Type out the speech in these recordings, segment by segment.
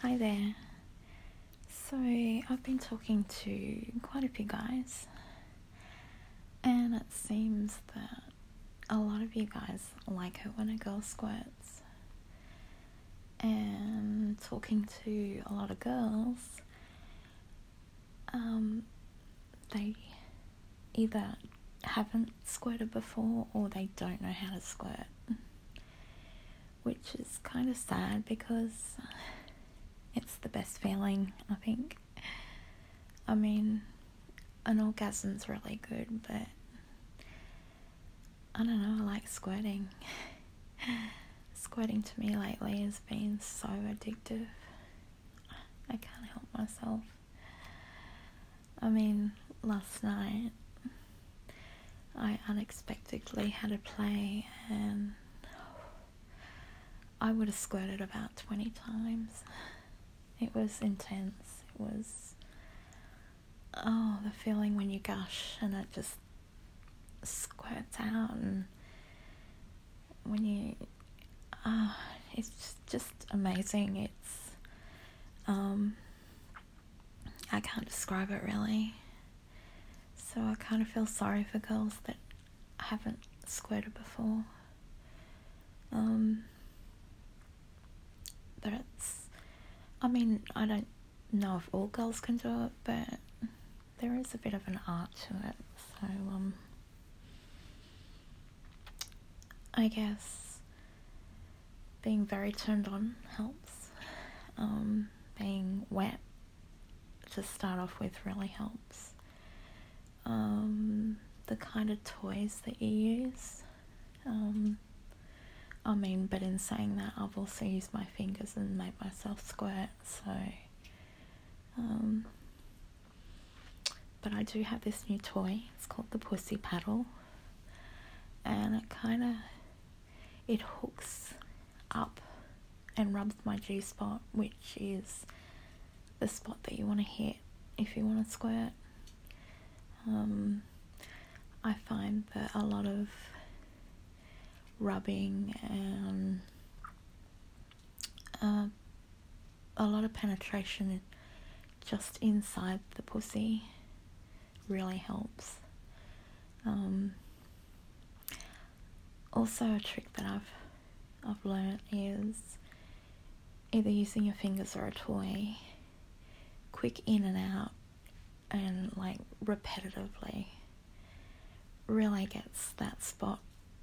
Hi there. So, I've been talking to quite a few guys, and it seems that a lot of you guys like it when a girl squirts. And talking to a lot of girls, they either haven't squirted before or they don't know how to squirt, which is kind of sad because it's the best feeling, I think. I mean, an orgasm's really good, but I don't know, I like squirting. Squirting to me lately has been so addictive. I can't help myself. I mean, last night I unexpectedly had a play and I would have squirted about 20 times. It was intense. It was, the feeling when you gush and it just squirts out, and when you, it's just amazing. It's, I can't describe it really. So I kind of feel sorry for girls that haven't squirted before. But I don't know if all girls can do it, but there is a bit of an art to it. So, I guess being very turned on helps. Being wet to start off with really helps. The kind of toys that you use. But in saying that, I've also used my fingers and made myself squirt, so, but I do have this new toy. It's called the Pussy Paddle, and it hooks up and rubs my G-spot, which is the spot that you want to hit if you want to squirt. I find that a lot of rubbing and a lot of penetration just inside the pussy really helps. Also, a trick that I've learnt is either using your fingers or a toy, quick in and out, and like repetitively, really gets that spot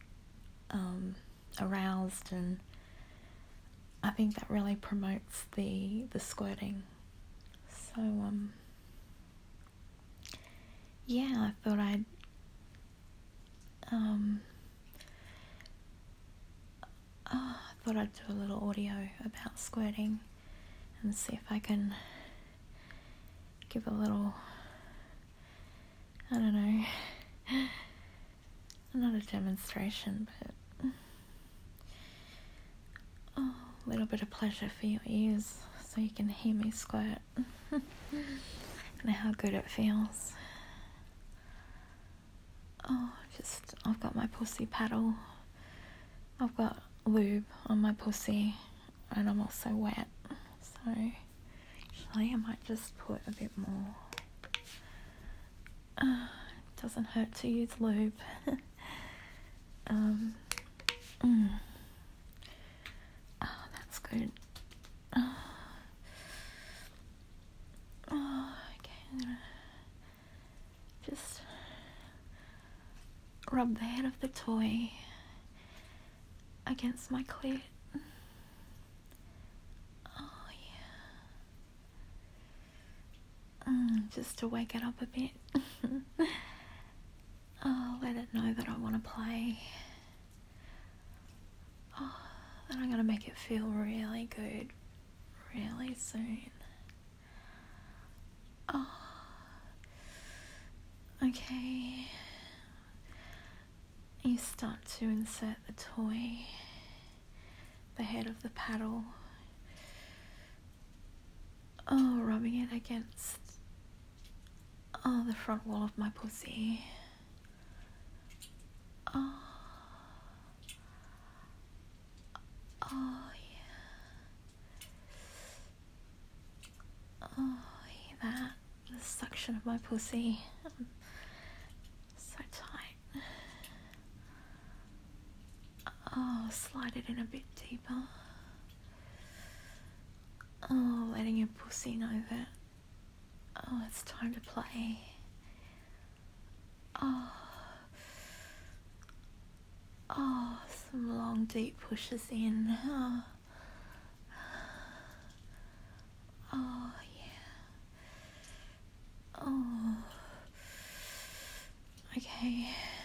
aroused, and I think that really promotes the squirting. So I thought I'd do a little audio about squirting and see if I can give a little, I don't know, not a demonstration, but a little bit of pleasure for your ears so you can hear me squirt and how good it feels. I've got my pussy paddle, I've got lube on my pussy, and I'm also wet, so actually I might just put a bit more. It doesn't hurt to use lube. That's good. Okay, I'm gonna just rub the head of the toy against my clit. Oh yeah. Just to wake it up a bit. Let it know that I want to play. Then I'm gonna make it feel really good really soon. Okay. You start to insert the toy, the head of the paddle, rubbing it against the front wall of my pussy. that? The suction of my pussy. So tight. Oh, slide it in a bit deeper. Oh, letting your pussy know that, oh, it's time to play. Oh, some long deep pushes in. Oh yeah. Oh, okay.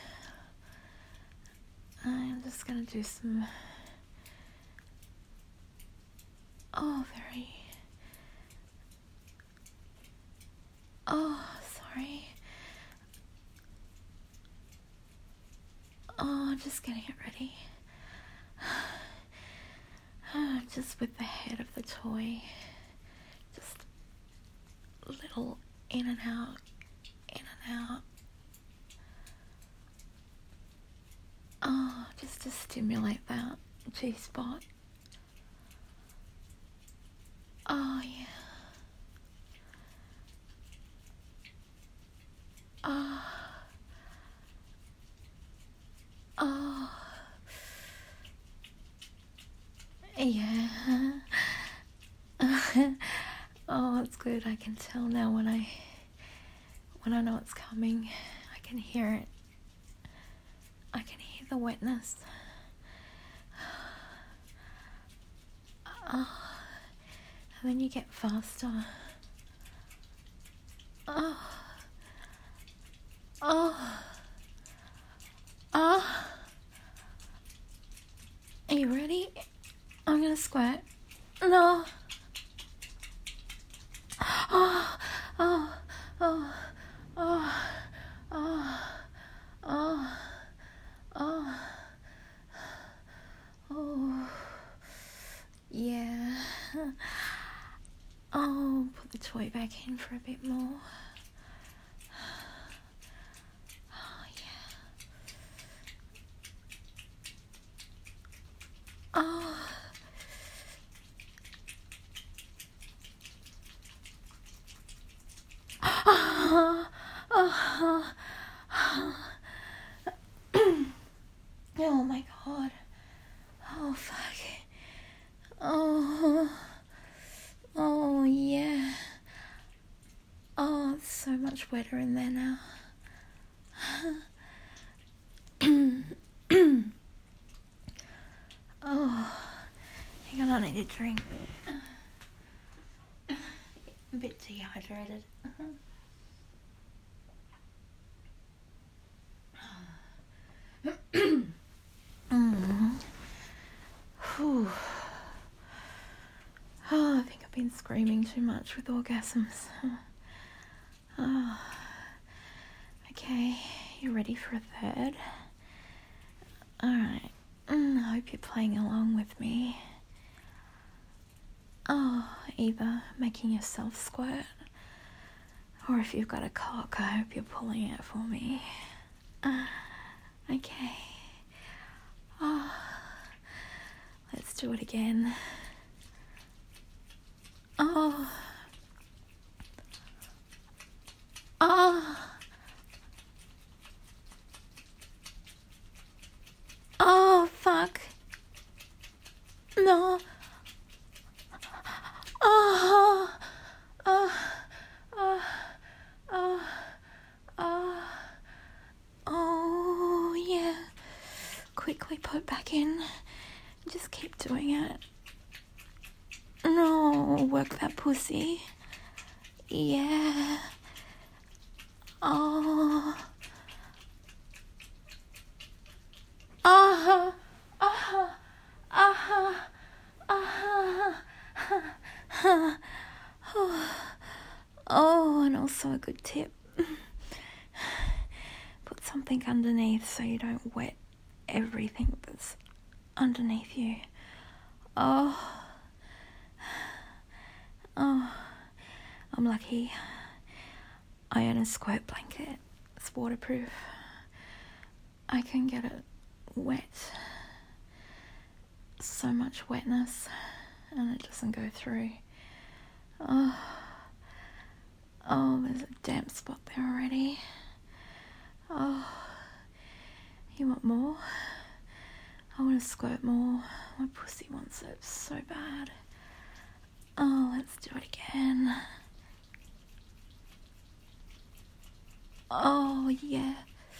I'm just gonna do some, sorry. Just getting it ready. Just with the head of the toy. Just little in and out, in and out. Just to stimulate that G-spot. Oh, yeah. Yeah. Oh, it's good. I can tell now when I know it's coming. I can hear it. I can hear the wetness. And then you get faster. Are you ready? I'm gonna squirt. No. Yeah. Put the toy back in for a bit more. Oh my god. Oh fuck. Oh yeah. Oh, it's so much wetter in there now. Oh, hang on, I need a drink. A bit dehydrated. Oh, I think I've been screaming too much with orgasms. Oh. Okay, you ready for a third? Alright, I hope you're playing along with me. Either making yourself squirt, or if you've got a cock, I hope you're pulling it for me. Okay. Let's do it again. Oh, fuck. No. Oh, yeah. Quickly put back in. Just keep doing it. No, work that pussy. Yeah. Oh. Oh, and also a good tip. Put something underneath so you don't wet everything that's underneath you. Oh, I'm lucky. I own a squirt blanket. It's waterproof. I can get it wet. So much wetness, and it doesn't go through. Oh, there's a damp spot there already. Oh, you want more? I want to squirt more. My pussy wants it so bad. Oh, let's do it again. Oh, yeah.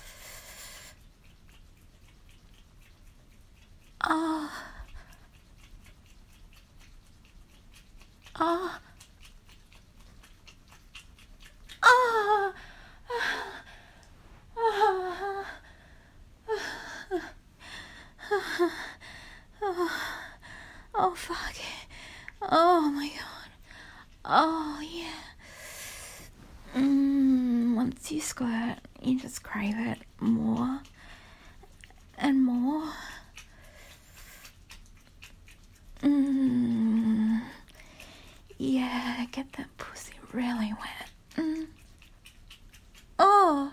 Oh. Oh. Oh. Oh, fuck. Oh, my God. Oh, yeah. Once you squirt, you just crave it more and more. Yeah, get that pussy really wet. Oh.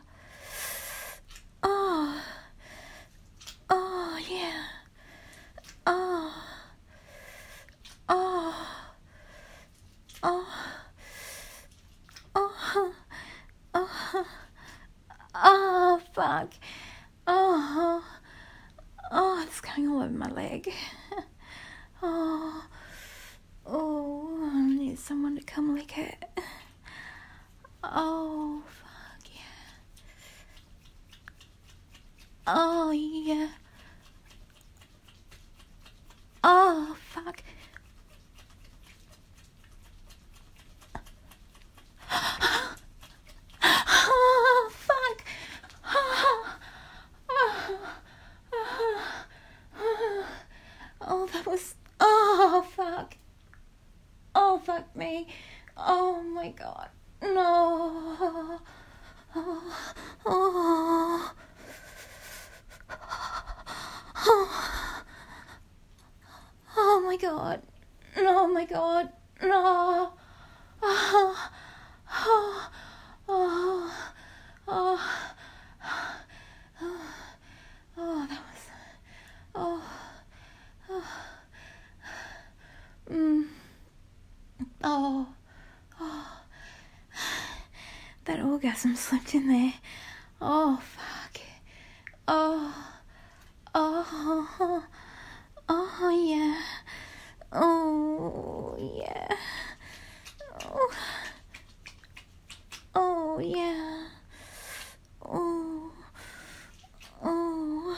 Oh. Oh, yeah. Oh. Oh. Oh. Oh. Oh. Oh, fuck. Oh. Oh, it's going all over my leg. Oh. Oh, I need someone to come lick it. Oh, fuck yeah. Oh, yeah. Oh, fuck. Oh, fuck. Oh, that was... Oh, fuck. Oh, fuck me. Oh, my God. No. Oh. Oh. Oh, my God. Oh, my God. No. Oh. Oh. Oh. Oh. Oh, that was... Oh. Oh. Oh. Oh. That orgasm slipped in there. Oh, fuck. Oh. Oh. Oh, yeah. Oh, yeah. Oh. Oh, yeah. Oh. Oh.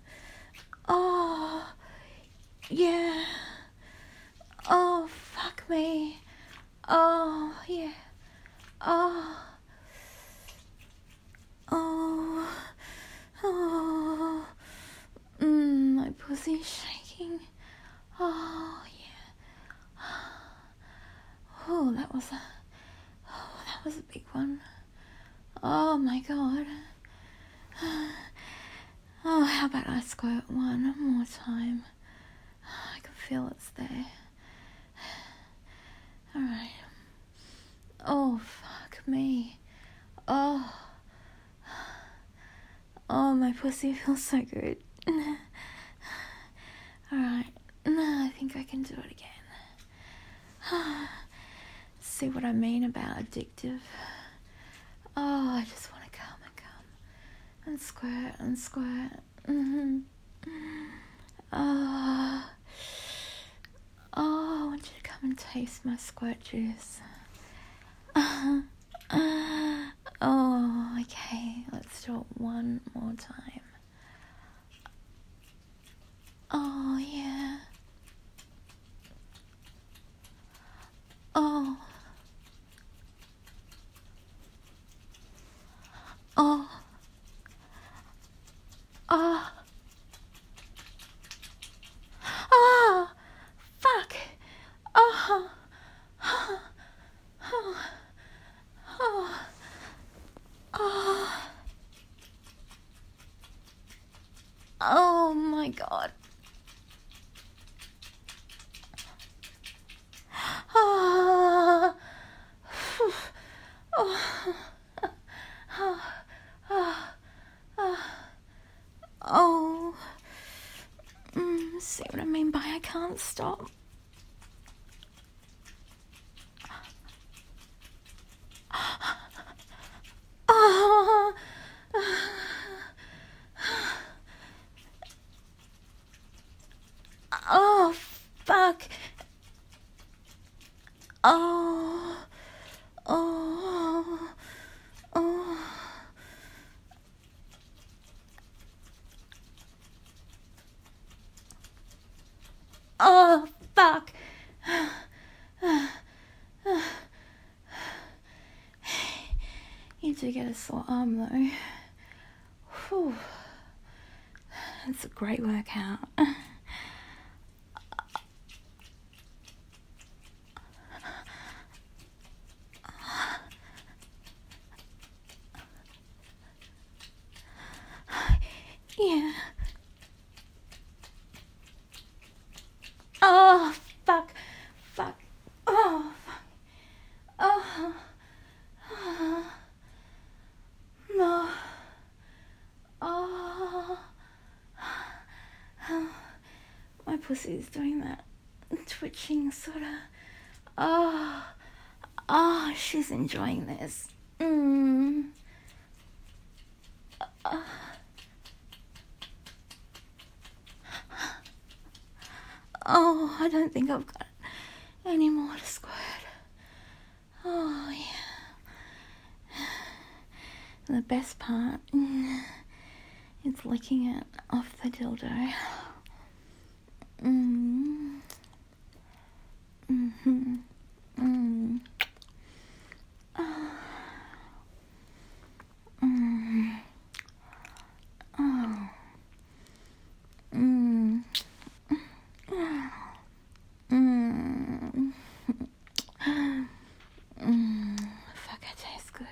Oh. Yeah. Oh, fuck me. Oh, yeah. Oh. Oh. Oh. My pussy's shaking. Oh, yeah. Oh, that was a big one. Oh, my God. Oh, how about I squirt one more time? I can feel it's there. Alright. Oh, fuck me. Oh. Oh, my pussy feels so good. Alright. I think I can do it again. See what I mean about addictive? Oh, I just want to come and come. And squirt and squirt. Oh. Oh, I want you to come and taste my squirt juice. Oh, okay. Let's do it one more time. Oh, yeah. Oh. Oh. Oh. Oh. Fuck. Oh. Oh. Oh. Oh. Oh. Oh my God. Oh. Oh. Oh. Oh. Oh. See what I mean by I can't stop. Oh, oh, oh. Oh, fuck. You do get a sore arm though. Whew. It's a great workout. Yeah. Oh, fuck. Fuck. Oh, fuck. Oh. Oh. No. Oh. My pussy's doing that twitching sort of. Oh. Oh, she's enjoying this. Oh, I don't think I've got any more to squirt. Oh, yeah. The best part is licking it off the dildo. Fuck, it tastes good.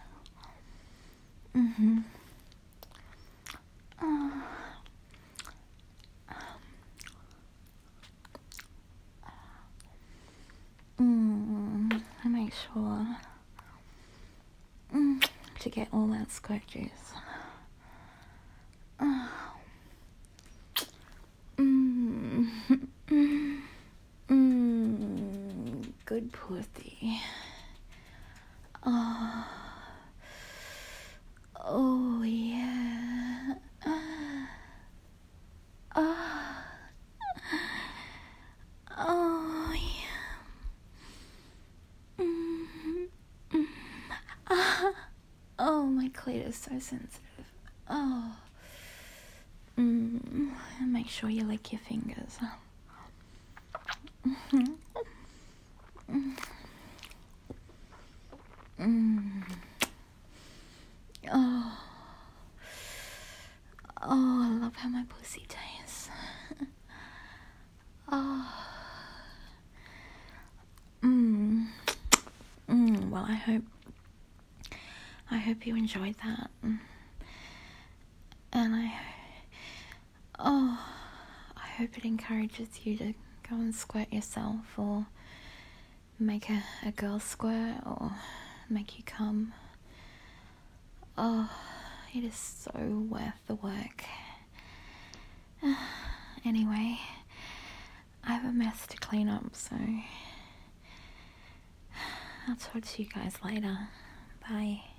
I make sure to get all that squirt juice. Good pussy. Oh yeah. Oh yeah. Oh, my clit is so sensitive. Oh. Make sure you lick your fingers. Oh. Oh, I love how my pussy tastes. Oh. Well, I hope you enjoyed that. And I hope it encourages you to go and squirt yourself, or make a girl squirt, or make you come. Oh, it is so worth the work. Anyway, I have a mess to clean up, so I'll talk to you guys later. Bye.